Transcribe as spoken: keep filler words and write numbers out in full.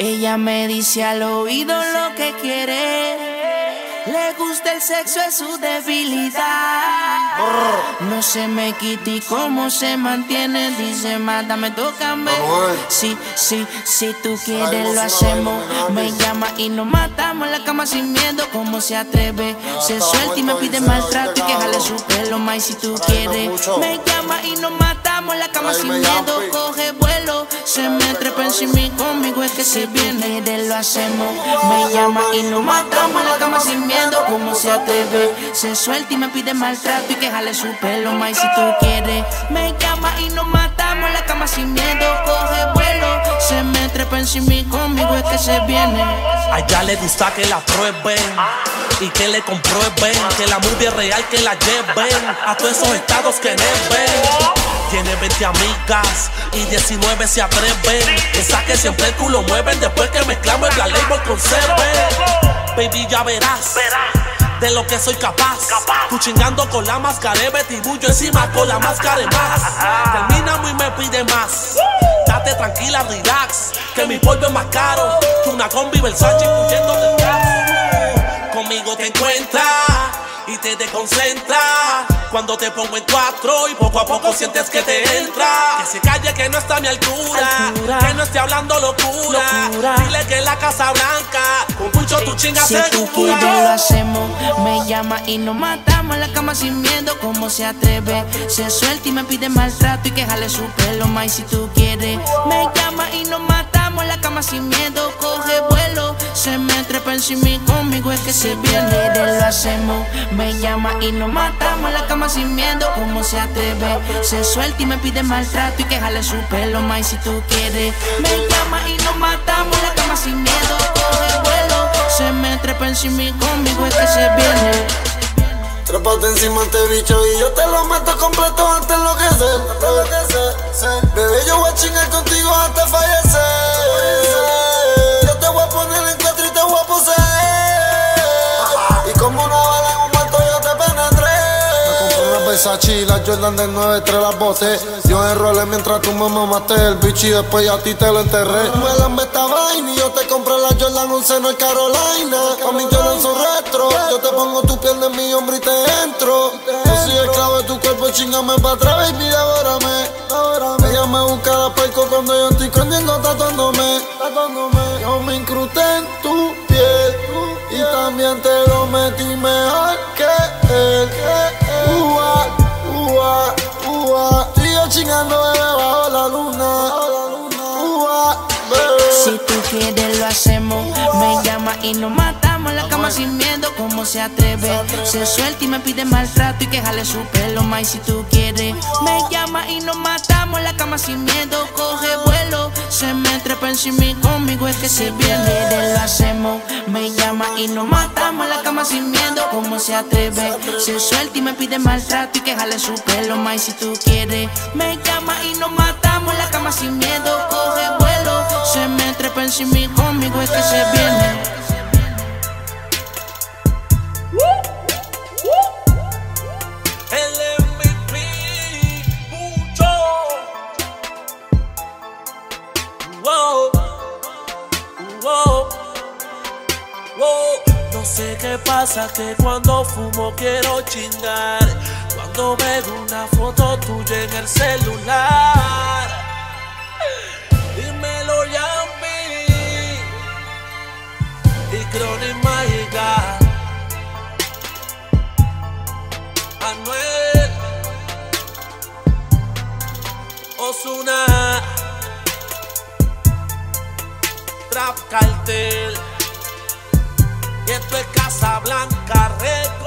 Ella me dice al oído lo que quiere. Le gusta el sexo, es su debilidad. No se me quita y cómo se mantiene. Dice, mátame, tócame. Sí, sí, si tú quieres lo hacemos. Me llama y nos matamos en la cama sin miedo. Cómo se atreve, se suelta y me pide maltrato y que jale su pelo, más si tú quieres. Me llama y nos matamos en la cama sin miedo. Coge vuelo, se me trepa encima y conmigo es que se viene. De lo hacemos. Me llama y nos matamos en la cama sin miedo. Cómo se atreve, se suelta y me pide maltrato y que jale su pelo, más si tú quieres. Me llama y nos matamos en la cama sin miedo. Coge vuelo, se me trepa encima y conmigo es que se viene. A ella le gusta que la prueben y que le comprueben que la movie es real, que la lleven a todos esos estados que deben. Tiene veinte amigas y diecinueve se atreven. Esa que siempre el culo mueven después que mezclamos el Black Label con Seven. Baby, ya verás de lo que soy capaz. Tú chingando con la máscara de Betty, yo encima con la máscara de más. Terminamos y me pide más. Date tranquila, relax, que mi polvo es más caro que una combi Versace incluyendo del carro. Conmigo te encuentras y te desconcentra cuando te pongo en cuatro y poco a poco sientes que te entra. Que se calle, que no está a mi altura, altura. Que no esté hablando locura, locura. Dile que en la Casa Blanca con Pucho tu chinga si segura. Si tú quieres lo hacemos. Me llama y nos matamos en la cama sin miedo. Cómo se atreve, se suelta y me pide maltrato y que jale su pelo, más si tú quieres. Me llama y nos matamos en la cama sin miedo. Coge vuelo, se me trepa encima y conmigo es que se viene. De lo hacemos. Me llama y nos matamos en la cama sin miedo. Cómo se atreve, se suelta y me pide maltrato y que jale su pelo, más si tú quieres. Me llama y nos matamos en la cama sin miedo. Coge vuelo, se me trepa encima y conmigo es que se viene. Trépate encima de este bicho y yo te lo meto completo antes de enloquecer. Hasta enloquecer. Bebé, yo voy a chingar contigo hasta fallecer. Yo te voy a poner en cuatro y te voy a poseer. Y como una bala en un muerto yo te penetré. Me compré una Versace y la Jordan del nueve tres las boté. Yo enrolé mientras tú me mamaste el bicho y después a ti te lo enterré. Me lambé esta vaina y yo te compré la Jordan once no en Carolina. A mí Jordan son retro. Yo te pongo tu piel en mi hombro y te entro. Yo soy esclavo de tu cuerpo, chingame pa' atrás, baby, devórame. Ella me busca la perco cuando yo estoy escondiendo, tatuándome. Yo me incrusté en tu piel y también te lo metí mejor que él. Ua, ua, ua. Estoy yo chingando bebé bajo la luna. Ua, bebé. Si tú quieres lo hacemos. Me llama y nos matamos en la cama sin miedo. Cómo se atreve, se suelta y me pide maltrato y que jale su pelo, más si tú quieres. Me llama y nos matamos en la cama sin miedo. Coge vuelo, se me trepa encima y conmigo es que se viene. De lo hacemos. Me llama y nos matamos en la cama sin miedo. Cómo se atreve, se suelta y me pide maltrato y que jale su pelo, más si tú quieres. Me llama y nos matamos en la cama sin miedo. Coge vuelo, se me trepa encima y conmigo es que se viene. El M V P, Pucho. Wow, wow, wow. No sé qué pasa que cuando fumo quiero chingar. Cuando veo una foto tuya en el celular. Dímelo, Yambi y Chronic Mágica. Anuel, Ozuna, Trap Cartel. Y esto es Casa Blanca Records.